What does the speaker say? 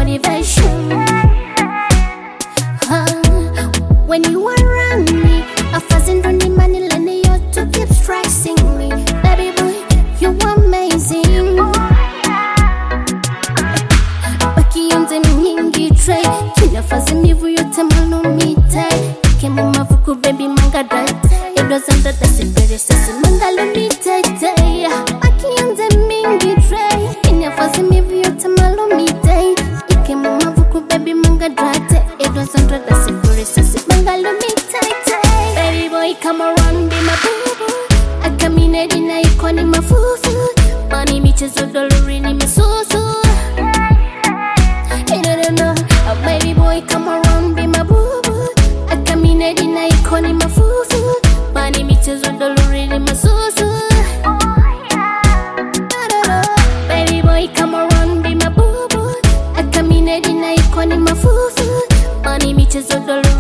motivation. When you around me, I fazing on the money lending you to keep stressing me. Baby boy, you amazing. Baki yonze mingi tray, kina fazing me vu yote malumite. Kemu mavuku baby mangadate, it doesn't that that's it very sexy mangalumite. Baki yonze mingi tray, kina fazing me vu yote malumite. Kemu mavuku baby mangadate, it doesn't that that's it very sexy mangalumite. Baby boy, come around, be my boo-boo. I come in a dinner, you call him my foo-foo. Money miches with dollar in my so-so. You don't know, baby boy, come around, be my boo-boo. I come in a dinner, you call him my foo-foo. Money miches with dollar in my so-so. Baby boy, come around, be my boo-boo. I come in a dinner, you call him my foo-foo. Money miches with dollar